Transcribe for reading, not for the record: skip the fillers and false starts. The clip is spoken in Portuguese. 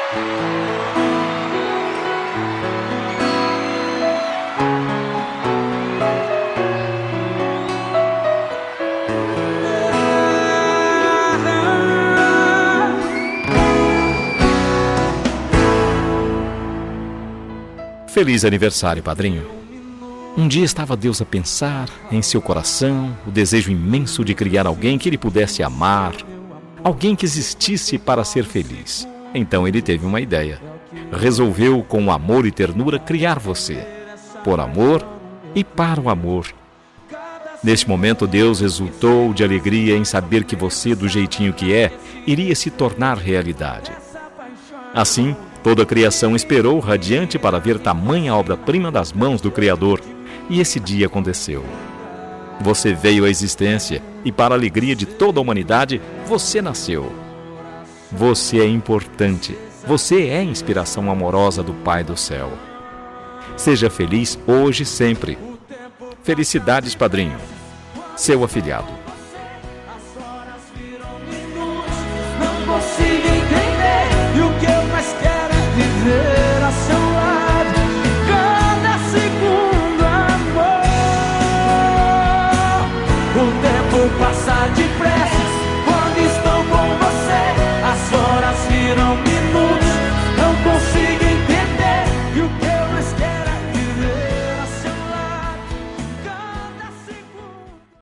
Feliz aniversário, padrinho. Um dia estava Deus a pensar em seu coração o desejo imenso de criar alguém que ele pudesse amar, alguém que existisse para ser feliz. Então ele teve uma ideia. Resolveu, com amor e ternura, criar você, por amor e para o amor. Neste momento, Deus exultou de alegria em saber que você, do jeitinho que é, iria se tornar realidade. Assim, toda a criação esperou radiante para ver tamanha obra-prima das mãos do Criador. E esse dia aconteceu. Você veio à existência e, para a alegria de toda a humanidade, você nasceu. Você é importante. Você é a inspiração amorosa do Pai do Céu. Seja feliz hoje e sempre. Felicidades, padrinho. Seu afilhado.